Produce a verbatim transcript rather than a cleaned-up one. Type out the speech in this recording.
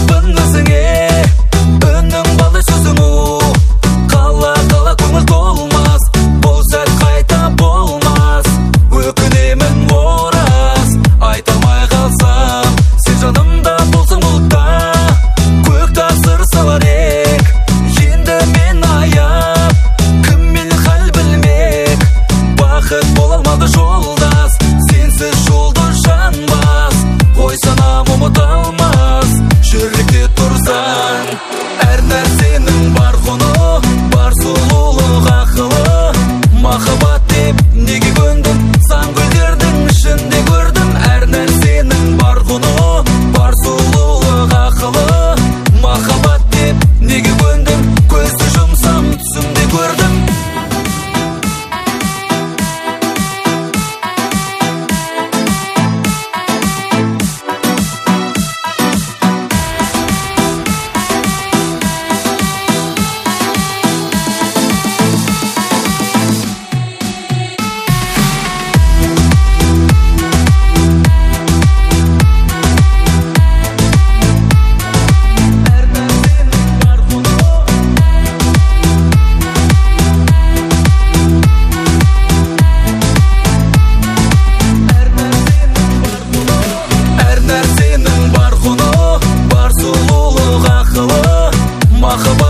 қалбын өзіңе, үнің балдай сөзің у. Қала қала көңіл толмас, бұл сәт қайта болмас. Өкінемін ораз, айтамай қалсам, сен жанымда болсың бұлтта, көк тасыр салар ек. Енді мен аяп, кіммен хал білмек, бақыт бола алмады жолдас, сенсіз жұлдыз жанбас. Қой санам ұмыта алмас, жүректе тұрсаң. Әр нәрсенің бар құны, бар сұлулық ақылы. Махаббат деп неге көндім, сан гүлдердің ішінде көрдім. Әр нәрсенің бар құны, бар сұлулық ақылы. Махаббат деп неге көндім, көзді жұмсам түсімде көрдім. Махаббат